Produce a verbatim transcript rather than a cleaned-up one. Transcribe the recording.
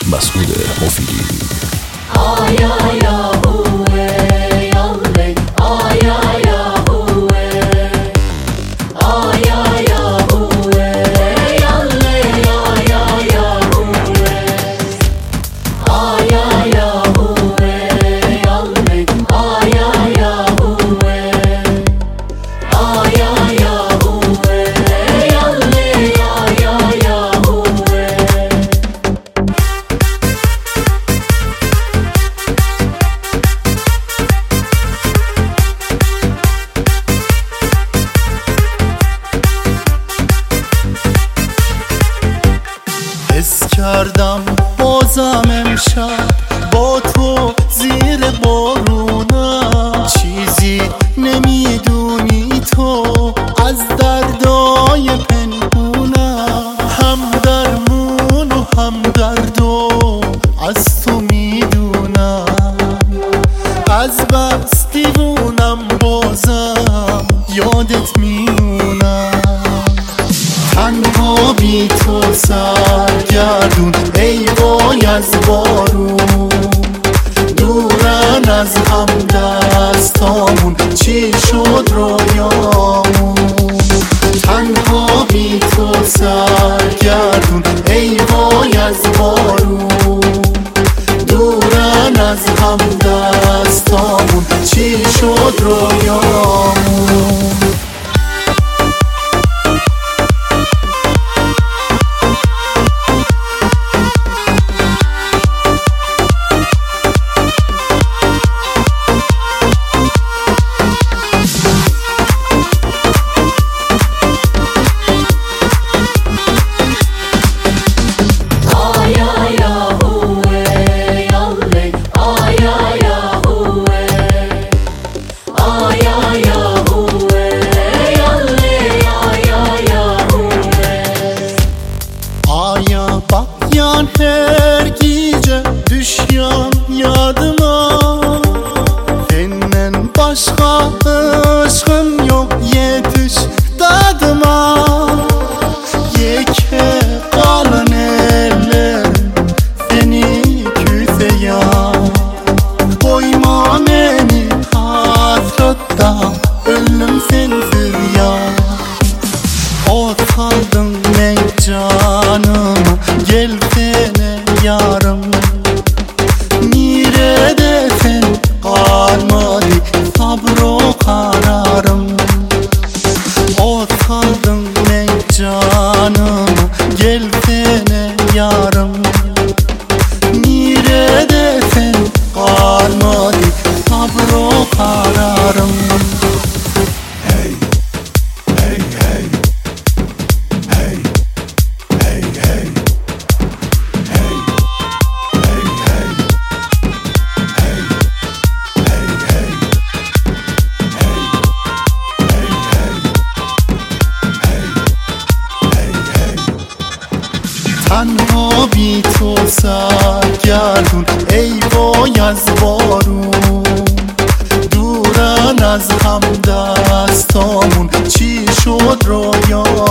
مسعود مفیدی. آیا یا هوه یاله آیا یا هوه آیا یا هوه یاله آیا یا هوه آیا یا هوه یاله آیا یا هوه آیا یا هوه یاله آیا یا هوه. حس کردم بازم امشب با تو زیر بارونم، چیزی نمیدونی تو از دردای پنهونم، هم درمون و هم دردو از تو میدونم، از بس دیوونم بازم یادت میمونم، تنها بی تو سرگردون ای وای از بارون، دورن از هم دستامون چی شد رویامون، تنها بی تو سرگردون ای وای از بارون، دورن از هم دستامون چی شد رویامون. Bakyan her gece düşyan yadıma, senin başka aşkın yok yetiş dadıma, yeke kalın eller seni küseye, koyma beni hasretta ölüm sensiz ya, ot kaldın ey canım gelsene yarım, neredesin kalmadı sabro kararım, ot kaldın ey canım gelsene yarım, neredesin kalmadı sabro kararım. Hey hey hey hey hey hey تنها بی تو سرگردون ای وای از بارون، دورن از هم دستامون چی شد رویا